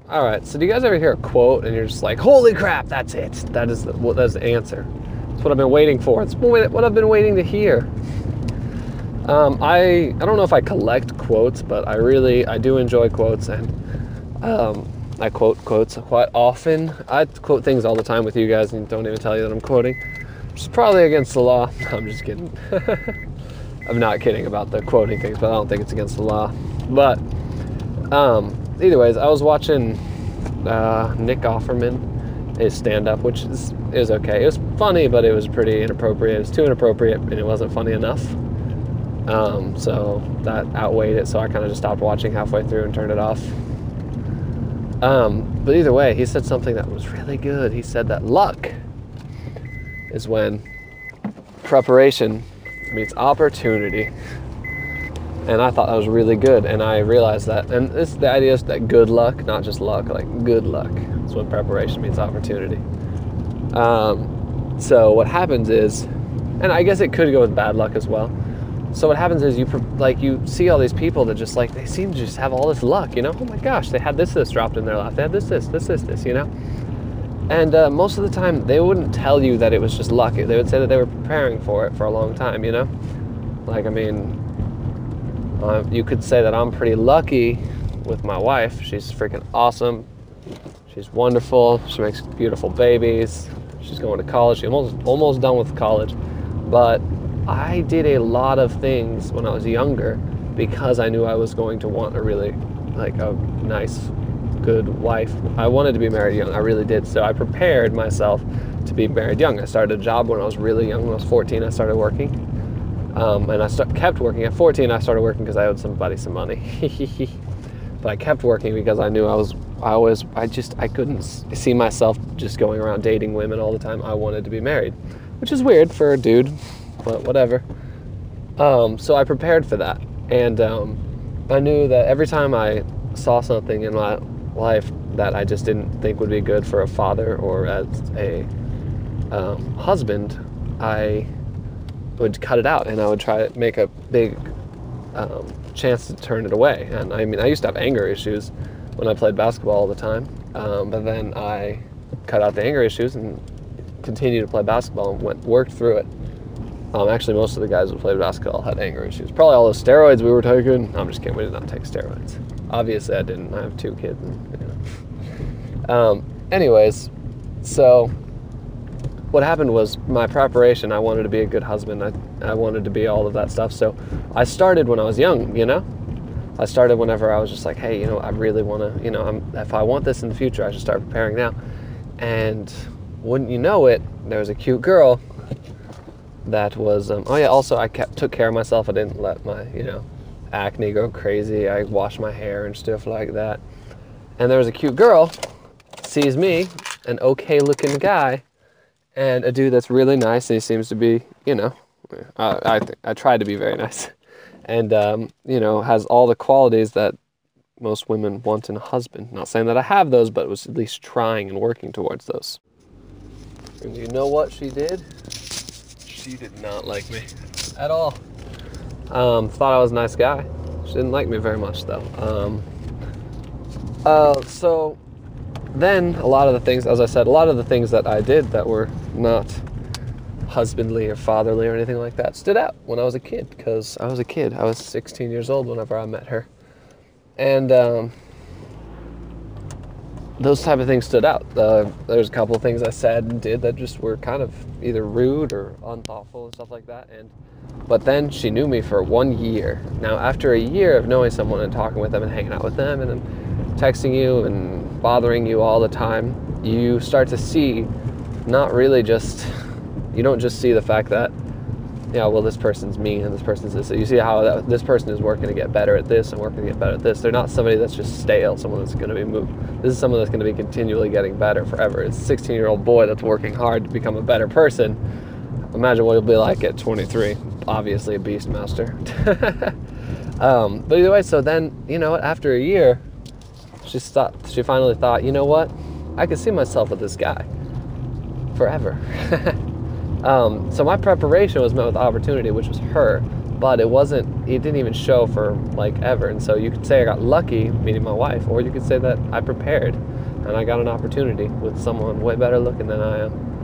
all right, so do you guys ever hear a quote and you're just like, holy crap, that's it. That's the answer. It's what I've been waiting for. It's what I've been waiting to hear. I don't know if I collect quotes, but I do enjoy quotes, and I quote quotes quite often. I quote things all the time with you guys and don't even tell you that I'm quoting, which is probably against the law. I'm just kidding. I'm not kidding about the quoting things, but I don't think it's against the law. But either ways, I was watching Nick Offerman, his stand-up, which is okay. It was funny, but it was pretty inappropriate. It was too inappropriate, and it wasn't funny enough. So that outweighed it, so I kind of just stopped watching halfway through and turned it off. But either way, he said something that was really good. He said that luck is when preparation meets opportunity. And I thought that was really good, and I realized that. And the idea is that good luck, not just luck, like good luck is when preparation meets opportunity. So what happens is, and I guess it could go with bad luck as well. So what happens is you see all these people that just like, they seem to just have all this luck, you know? Oh my gosh, they had this dropped in their lap. They had this, you know? And most of the time, they wouldn't tell you that it was just luck. They would say that they were preparing for it for a long time, you know? Like, I mean, you could say that I'm pretty lucky with my wife. She's freaking awesome. She's wonderful. She makes beautiful babies. She's going to college. She's almost done with college. But I did a lot of things when I was younger because I knew I was going to want a really, like, a nice, good wife. I wanted to be married young. I really did. So I prepared myself to be married young. I started a job when I was really young. When I was 14, I started working. And I kept working. At 14, I started working because I owed somebody some money. But I kept working because I knew I couldn't see myself just going around dating women all the time. I wanted to be married, which is weird for a dude, but whatever. So I prepared for that. And I knew that every time I saw something in my life that I just didn't think would be good for a father or as a husband, I would cut it out, and I would try to make a big chance to turn it away. And I mean, I used to have anger issues when I played basketball all the time, but then I cut out the anger issues and continued to play basketball and worked through it. Actually, most of the guys who played basketball had anger issues. Probably all those steroids we were taking. No, I'm just kidding. We did not take steroids. Obviously, I didn't. I have 2 kids. And, anyways, so what happened was my preparation. I wanted to be a good husband. I wanted to be all of that stuff. So I started when I was young, you know? I started whenever I was just like, hey, you know, I really want to, you know, if I want this in the future, I should start preparing now. And wouldn't you know it, there was a cute girl that was, also I took care of myself. I didn't let my, you know, acne go crazy. I washed my hair and stuff like that. And there was a cute girl, sees me, an okay looking guy, and a dude that's really nice, and he seems to be, you know, I try to be very nice, and you know, has all the qualities that most women want in a husband. Not saying that I have those, but was at least trying and working towards those. And you know what she did? She did not like me at all. Thought I was a nice guy. She didn't like me very much, though. So then a lot of the things, as I said, a lot of the things that I did that were not husbandly or fatherly or anything like that stood out when I was a kid, because I was a kid. I was 16 years old whenever I met her. And those type of things stood out. There's a couple of things I said and did that just were kind of either rude or unthoughtful and stuff like that. But then she knew me for 1 year. Now, after a year of knowing someone and talking with them and hanging out with them and then texting you and bothering you all the time, you start to see you don't just see the fact that, yeah, well, this person's mean and this person's this. So you see how this person is working to get better at this and working to get better at this. They're not somebody that's just stale, someone that's going to be moved. This is someone that's going to be continually getting better forever. It's a 16-year-old boy that's working hard to become a better person. Imagine what he'll be like at 23. Obviously a beast master. But either way, so then, you know what, after a year, she finally thought, you know what, I could see myself with this guy forever. So my preparation was met with opportunity, which was her but it didn't even show for like ever. And so you could say I got lucky meeting my wife, or you could say that I prepared and I got an opportunity with someone way better looking than I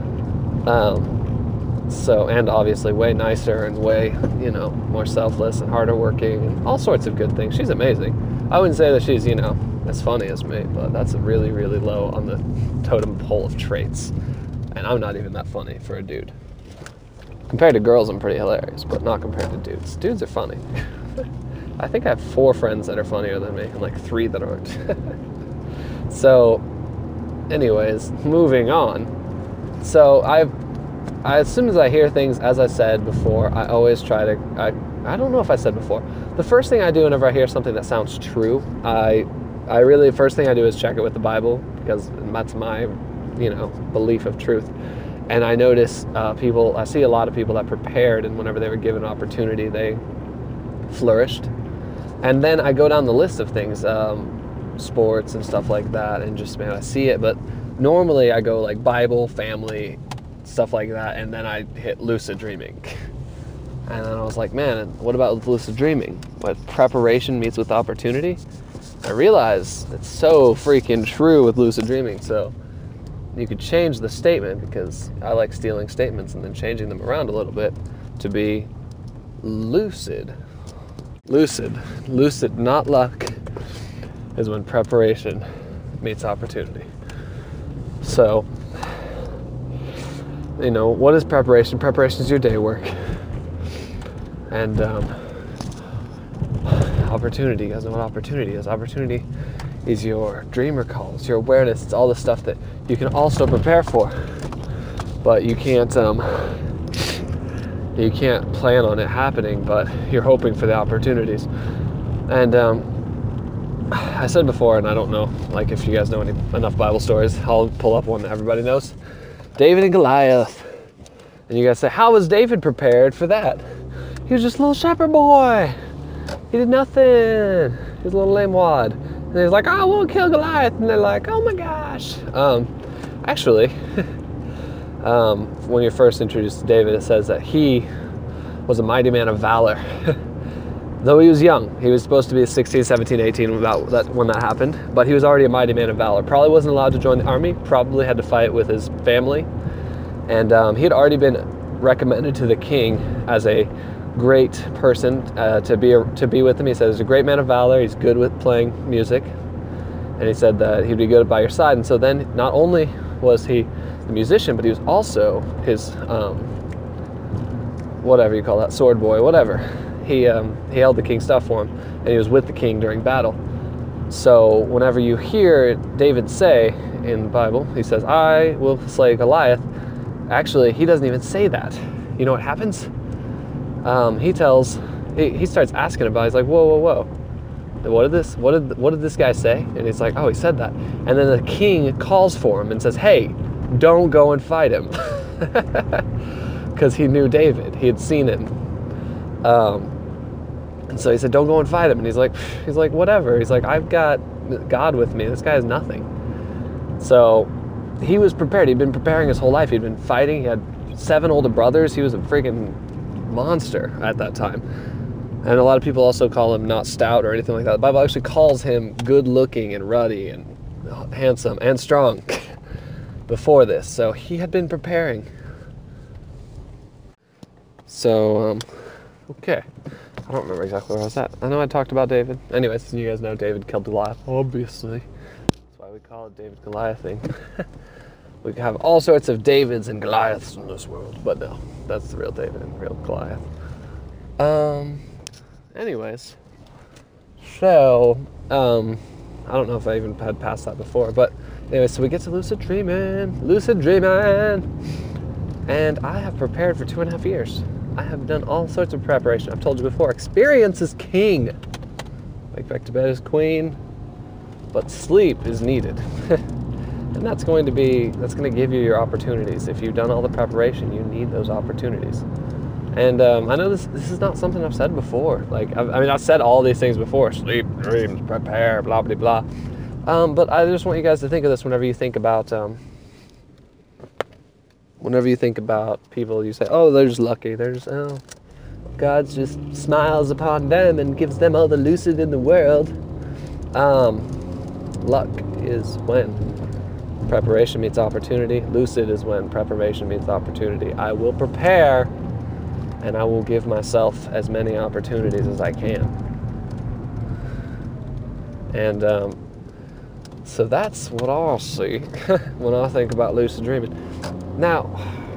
am. So, and obviously way nicer and way, more selfless and harder working and all sorts of good things. She's amazing. I wouldn't say that she's, as funny as me, but that's really, really low on the totem pole of traits. And I'm not even that funny for a dude. Compared to girls, I'm pretty hilarious, but not compared to dudes. Dudes are funny. I think I have 4 friends that are funnier than me, and like 3 that aren't. So, anyways, moving on. So as soon as I hear things, as I said before, I always try to, I don't know if I said before, the first thing I do whenever I hear something that sounds true, first thing I do is check it with the Bible, because that's my, belief of truth. And I notice I see a lot of people that prepared, and whenever they were given an opportunity, they flourished. And then I go down the list of things, sports and stuff like that, and just, man, I see it. But normally I go like Bible, family, stuff like that, and then I hit lucid dreaming. And then I was like, man, what about lucid dreaming? What preparation meets with opportunity? I realize it's so freaking true with lucid dreaming. So you could change the statement, because I like stealing statements and then changing them around a little bit to be lucid. Lucid, not luck, is when preparation meets opportunity. So, what is preparation? Preparation is your day work. And opportunity, you guys know what opportunity is. Opportunity is your dream recall, it's your awareness, it's all the stuff that you can also prepare for, but you can't plan on it happening, but you're hoping for the opportunities. And I said before, and I don't know, like, if you guys know enough Bible stories, I'll pull up one that everybody knows. David and Goliath. And you guys say, how was David prepared for that? He was just a little shepherd boy. He did nothing. He was a little lame wad. And he's like, I won't kill Goliath. And they're like, oh my gosh. Actually, when you're first introduced to David, it says that he was a mighty man of valor. Though he was young. He was supposed to be 16, 17, 18 when that happened. But he was already a mighty man of valor. Probably wasn't allowed to join the army. Probably had to fight with his family. And he had already been recommended to the king as a great person to be with him. He said he's a great man of valor. He's good with playing music. And he said that he'd be good by your side. And so then not only was he the musician, but he was also his, whatever you call that, sword boy, whatever. He held the king's stuff for him, and he was with the king during battle. So whenever you hear David say in the Bible, he says, I will slay Goliath. Actually, he doesn't even say that. You know what happens? He starts asking about it. He's like, whoa. What did this guy say? And he's like, oh, he said that. And then the king calls for him and says, hey, don't go and fight him. Because he knew David. He had seen him. And so he said, don't go and fight him. And he's like, whatever. He's like, I've got God with me. This guy is nothing. So he was prepared. He'd been preparing his whole life. He'd been fighting. He had 7 older brothers. He was a freaking monster at that time. And a lot of people also call him not stout or anything like that. The Bible actually calls him good looking and ruddy and handsome and strong before this. So he had been preparing. So, okay. I don't remember exactly where I was at. I know I talked about David. Anyways, you guys know David killed Goliath, obviously. That's why we call it David Goliath thing. We have all sorts of Davids and Goliaths in this world, but no, that's the real David and real Goliath. Anyways, so, I don't know if I even had passed that before, but anyway, so we get to lucid dreaming, and I have prepared for 2.5 years. I have done all sorts of preparation. I've told you before, experience is king. Wake back to bed is queen, but sleep is needed. And that's going to give you your opportunities. If you've done all the preparation, you need those opportunities. And I know this is not something I've said before. Like, I've said all these things before. Sleep, dreams, prepare, blah, blah, blah. But I just want you guys to think of this whenever you think about people. You say, oh, they're just lucky. God just smiles upon them and gives them all the lucid in the world. Luck is when preparation meets opportunity. Lucid is when preparation meets opportunity. I will prepare, and I will give myself as many opportunities as I can. And so that's what I'll see when I think about lucid dreaming. Now,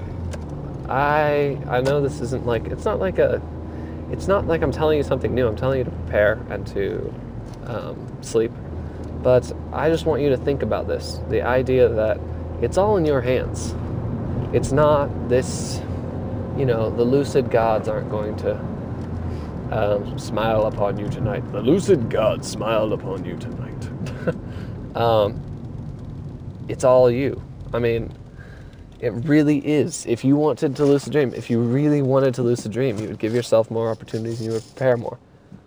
I know this isn't like, it's not like I'm telling you something new. I'm telling you to prepare and to sleep. But I just want you to think about this. The idea that it's all in your hands. It's not this, the lucid gods aren't going to smile upon you tonight. The lucid gods smiled upon you tonight. It's all you. I mean, it really is. If you wanted to lucid dream, if you really wanted to lucid dream, you would give yourself more opportunities and you would prepare more.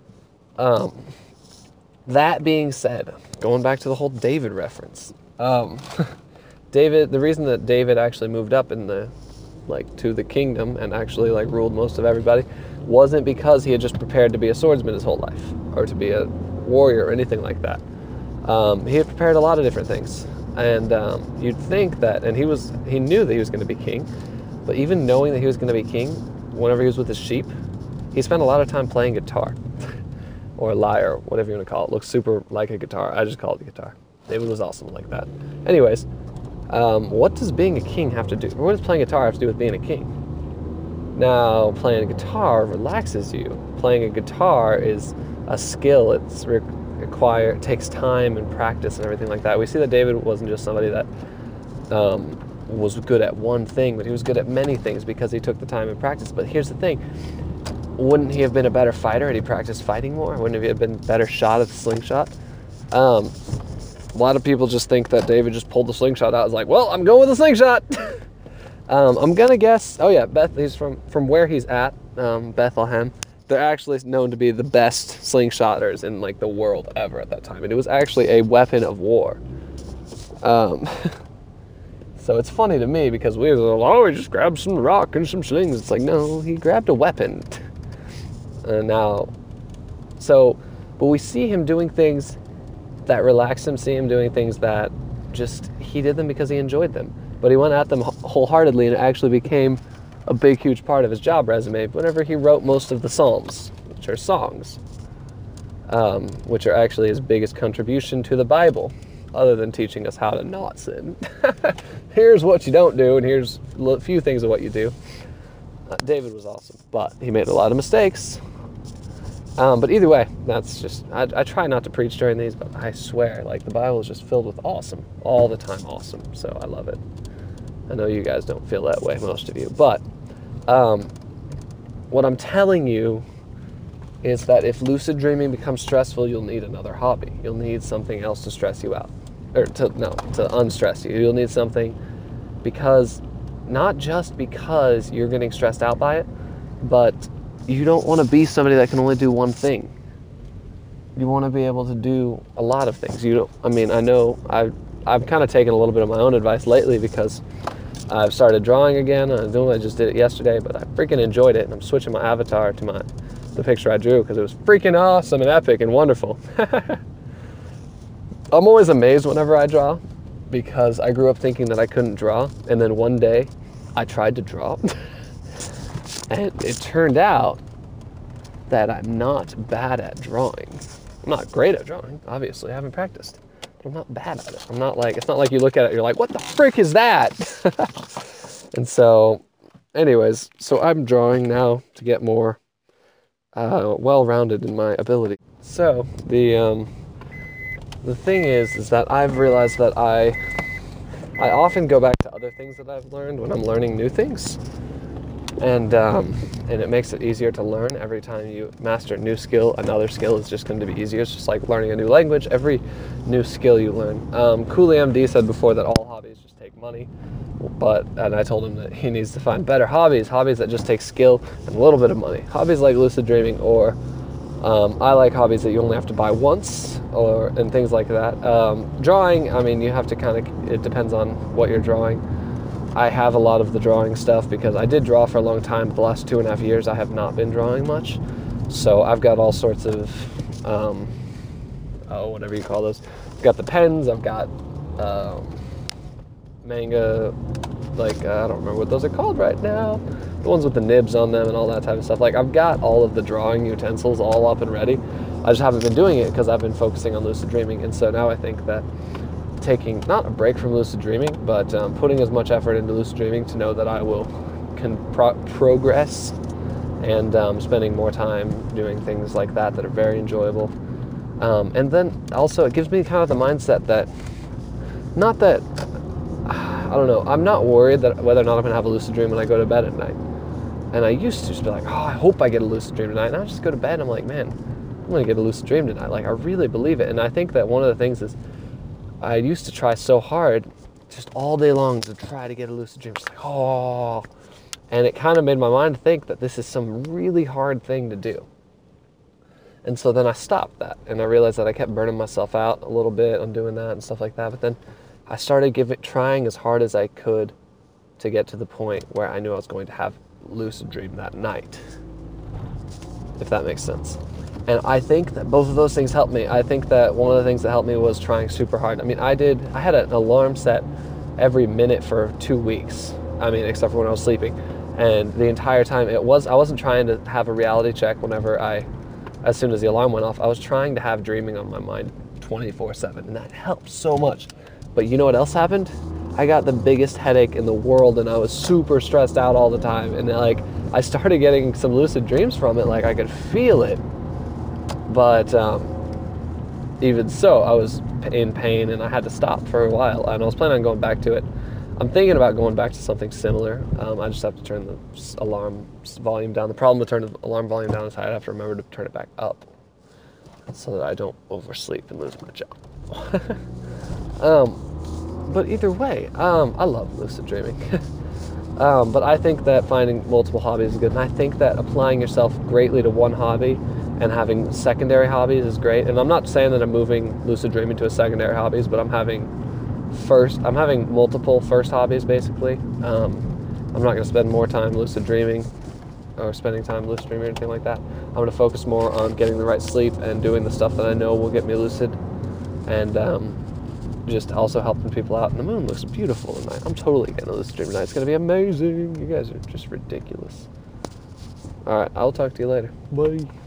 That being said, going back to the whole David reference, David, the reason that David actually moved up in to the kingdom and actually ruled most of everybody wasn't because he had just prepared to be a swordsman his whole life or to be a warrior or anything like that. He had prepared a lot of different things. And you'd think that, and he knew that he was going to be king, but even knowing that he was going to be king, whenever he was with his sheep, he spent a lot of time playing guitar, or lyre, whatever you want to call it. Looks super like a guitar. I just call it a guitar. David was awesome like that. Anyways, what does being a king have to do, or what does playing guitar have to do with being a king? Now, playing a guitar relaxes you. Playing a guitar is a skill. It takes time and practice and everything like that. We see that David wasn't just somebody that was good at one thing, but he was good at many things because he took the time and practice. But here's the thing. Wouldn't he have been a better fighter had he practiced fighting more? Wouldn't he have been a better shot at the slingshot? A lot of people just think that David just pulled the slingshot out. I was like, well, I'm going with the slingshot. I'm going to guess, he's from where he's at, Bethlehem. They're actually known to be the best slingshotters in the world ever at that time. And it was actually a weapon of war. So it's funny to me because we were like, he just grabbed some rock and some slings. It's like, no, he grabbed a weapon. But we see him doing things that relax him, see him doing things that he did them because he enjoyed them. But he went at them wholeheartedly, and it actually became a big, huge part of his job resume whenever he wrote most of the Psalms, which are songs, which are actually his biggest contribution to the Bible, other than teaching us how to not sin. Here's what you don't do, and here's a few things of what you do. David was awesome, but he made a lot of mistakes. But either way, that's just, I try not to preach during these, but I swear, the Bible is just filled with awesome, all the time awesome, so I love it. I know you guys don't feel that way, most of you, but what I'm telling you is that if lucid dreaming becomes stressful, you'll need another hobby. You'll need something else to stress you out, or to unstress you. You'll need something not just because you're getting stressed out by it, but you don't want to be somebody that can only do one thing. You want to be able to do a lot of things. I know I've kind of taken a little bit of my own advice lately because I've started drawing again. I just did it yesterday, but I freaking enjoyed it. And I'm switching my avatar to the picture I drew because it was freaking awesome and epic and wonderful. I'm always amazed whenever I draw because I grew up thinking that I couldn't draw. And then one day I tried to draw and it turned out that I'm not bad at drawing. I'm not great at drawing, obviously. I haven't practiced. But I'm not bad at it. It's not like you look at it, you're like, what the frick is that? And so, anyways, so I'm drawing now to get more well-rounded in my ability. So, the thing is that I've realized that I often go back to other things that I've learned when I'm learning new things. And it makes it easier to learn. Every time you master a new skill, another skill is just going to be easier. It's just like learning a new language. Every new skill you learn. Cooley MD said before that all hobbies just take money, and I told him that he needs to find better hobbies that just take skill and a little bit of money. Hobbies like lucid dreaming, or I like hobbies that you only have to buy once, and things like that. Drawing, I mean, you have to it depends on what you're drawing. I have a lot of the drawing stuff because I did draw for a long time, but the last 2.5 years I have not been drawing much. So I've got all sorts of, whatever you call those. I've got the pens, I've got manga, like, I don't remember what those are called right now. The ones with the nibs on them and all that type of stuff. Like, I've got all of the drawing utensils all up and ready. I just haven't been doing it because I've been focusing on lucid dreaming. And so now I think that taking, not a break from lucid dreaming, but putting as much effort into lucid dreaming to know that I can progress, and spending more time doing things like that are very enjoyable. And then also it gives me kind of the mindset that, not that, I don't know, I'm not worried that whether or not I'm going to have a lucid dream when I go to bed at night. And I used to just be like, oh, I hope I get a lucid dream tonight. And I just go to bed and I'm like, man, I'm going to get a lucid dream tonight. Like, I really believe it. And I think that one of the things is I used to try so hard just all day long to try to get a lucid dream. Just like, oh. And it kind of made my mind think that this is some really hard thing to do. And so then I stopped that. And I realized that I kept burning myself out a little bit on doing that and stuff like that. But then I started trying as hard as I could to get to the point where I knew I was going to have lucid dream that night, if that makes sense. And I think that both of those things helped me. I think that one of the things that helped me was trying super hard. I mean, I had an alarm set every minute for 2 weeks. I mean, except for when I was sleeping. And the entire time I wasn't trying to have a reality check as soon as the alarm went off. I was trying to have dreaming on my mind 24/7, and that helped so much. But you know what else happened? I got the biggest headache in the world, and I was super stressed out all the time. And like, I started getting some lucid dreams from it. Like, I could feel it. But even so, I was in pain, and I had to stop for a while. And I was planning on going back to it. I'm thinking about going back to something similar. I just have to turn the alarm volume down. The problem with turning the alarm volume down is I have to remember to turn it back up so that I don't oversleep and lose my job. But either way, I love lucid dreaming. But I think that finding multiple hobbies is good. And I think that applying yourself greatly to one hobby and having secondary hobbies is great. And I'm not saying that I'm moving lucid dreaming to a secondary hobbies, but I'm having multiple first hobbies, basically. I'm not going to spend more time lucid dreaming or spending time lucid dreaming or anything like that. I'm going to focus more on getting the right sleep and doing the stuff that I know will get me lucid, and just also helping people out. And the moon looks beautiful tonight. I'm totally getting a lucid dream tonight. It's going to be amazing. You guys are just ridiculous. All right, I'll talk to you later. Bye.